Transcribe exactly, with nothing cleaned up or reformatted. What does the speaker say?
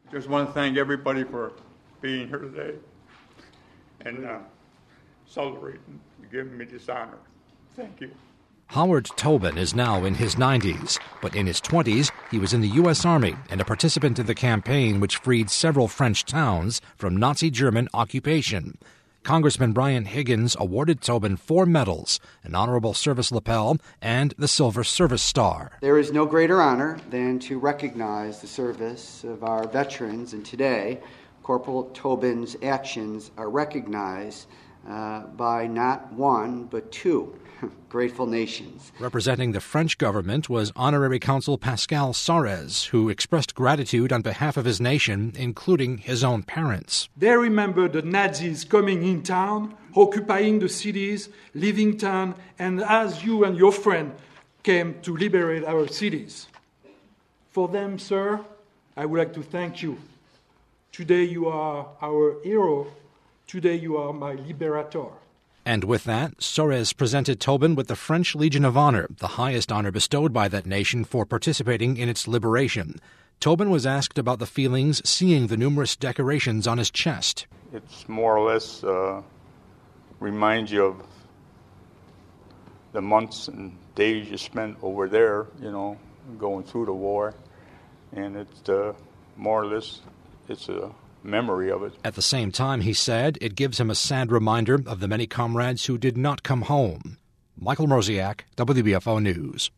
Just want to thank everybody for being here today and uh, celebrating, giving me this honor. Thank you. Howard Tobin is now in his nineties, but in his twenties, he was in the U S Army and a participant in the campaign which freed several French towns from Nazi German occupation. Congressman Brian Higgins awarded Tobin four medals, an Honorable Service Lapel, and the Silver Service Star. There is no greater honor than to recognize the service of our veterans, and today, Corporal Tobin's actions are recognized uh, by not one, but two grateful nations. Representing the French government was Honorary Consul Pascal Sarez, who expressed gratitude on behalf of his nation, including his own parents. They remember the Nazis coming in town, occupying the cities, leaving town, and as you and your friend came to liberate our cities. For them, sir, I would like to thank you. Today you are our hero. Today you are my liberator. And with that, Sarez presented Tobin with the French Legion of Honor, the highest honor bestowed by that nation for participating in its liberation. Tobin was asked about the feelings seeing the numerous decorations on his chest. It's more or less uh, reminds you of the months and days you spent over there, you know, going through the war. And it's uh, more or less, it's a memory of it. At the same time, he said, it gives him a sad reminder of the many comrades who did not come home. Michael Mrozek, W B F O News.